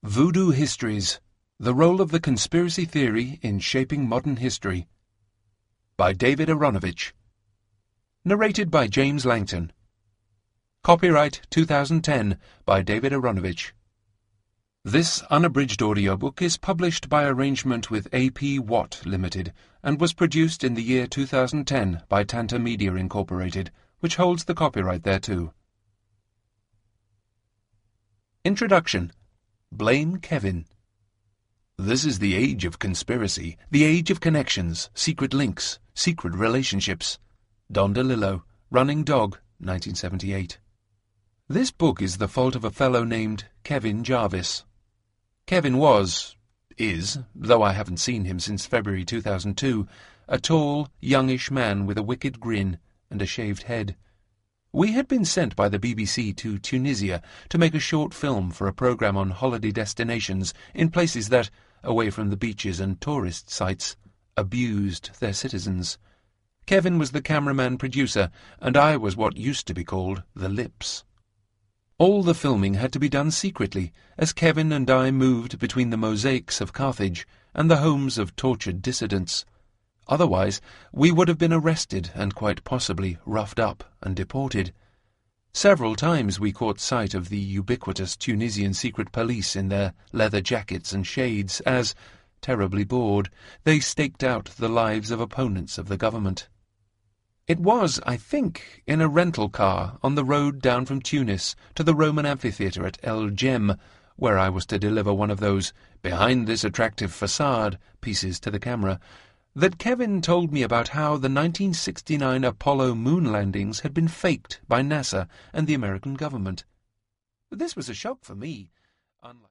Voodoo Histories: The Role of the Conspiracy Theory in Shaping Modern History by David Aaronovitch. Narrated by James Langton. Copyright 2010 by David Aaronovitch. This unabridged audiobook is published by arrangement with A.P. Watt Limited and was produced in the year 2010 by Tanta Media Incorporated, which holds the copyright thereto. Introduction. Blame Kevin. This is the age of conspiracy, the age of connections, secret links, secret relationships. Don DeLillo, Running Dog, 1978. This book is the fault of a fellow named Kevin Jarvis. Kevin is, though I haven't seen him since February 2002, a tall, youngish man with a wicked grin and a shaved head. We had been sent by the BBC to Tunisia to make a short film for a programme on holiday destinations in places that, away from the beaches and tourist sites, abused their citizens. Kevin was the cameraman-producer, and I was what used to be called the lips. All the filming had to be done secretly, as Kevin and I moved between the mosaics of Carthage and the homes of tortured dissidents. Otherwise, we would have been arrested and quite possibly roughed up and deported. Several times we caught sight of the ubiquitous Tunisian secret police in their leather jackets and shades as, terribly bored, they staked out the lives of opponents of the government. It was, I think, in a rental car on the road down from Tunis to the Roman amphitheatre at El Jem, where I was to deliver one of those behind this attractive facade pieces to the camera, that Kevin told me about how the 1969 Apollo moon landings had been faked by NASA and the American government. This was a shock for me.